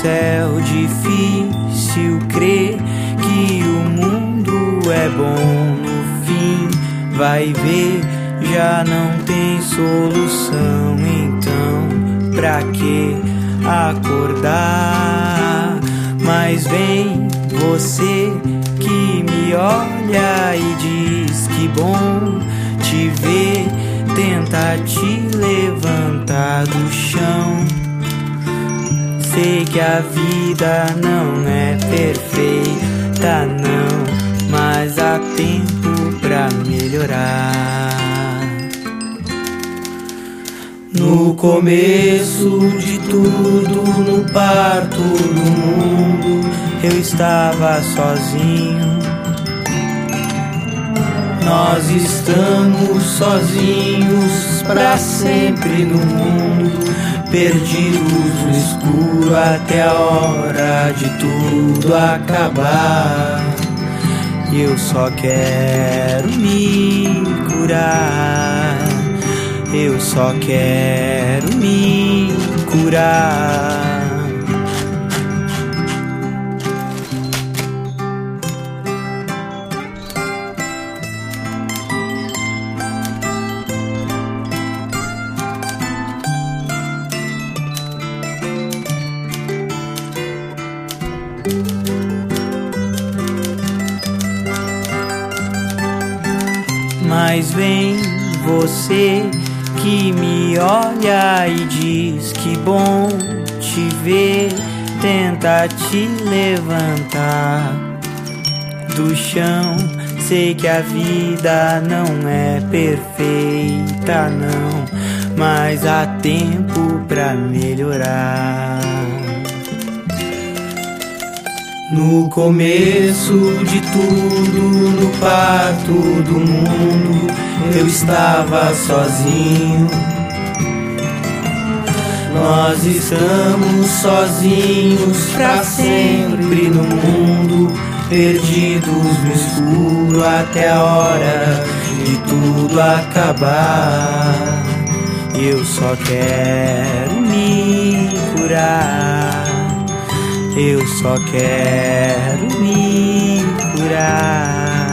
céu, difícil crer que o mundo é bom. No fim vai ver, já não tem solução. Então pra que acordar? Mas vem você que me olha e diz que bom te ver, tenta te levantar do chão. Sei que a vida não é perfeita não, mas há tempo pra melhorar. No começo de tudo, no parto do mundo, eu estava sozinho. Nós estamos sozinhos pra sempre no mundo, perdidos no escuro até a hora de tudo acabar. E eu só quero me curar, eu só quero me curar. Mas vem você que me olha e diz que bom te ver, tenta te levantar do chão. Sei que a vida não é perfeita não, mas há tempo pra melhorar. No começo de tudo, no parto do mundo, eu estava sozinho. Nós estamos sozinhos pra sempre no mundo, perdidos no escuro até a hora de tudo acabar. Eu só quero me curar, eu só quero me curar.